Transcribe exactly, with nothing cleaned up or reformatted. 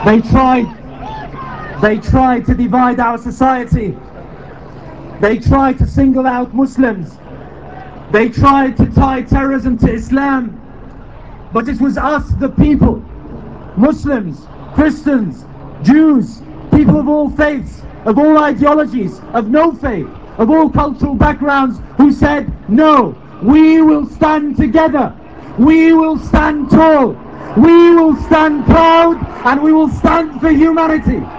They tried, they tried to divide our society. They tried to single out Muslims. They tried to tie terrorism to Islam. But it was us, the people, Muslims, Christians, Jews, people of all faiths, of all ideologies, of no faith, of all cultural backgrounds, who said, no, we will stand together. We will stand tall. We will stand proud, and we will stand for humanity.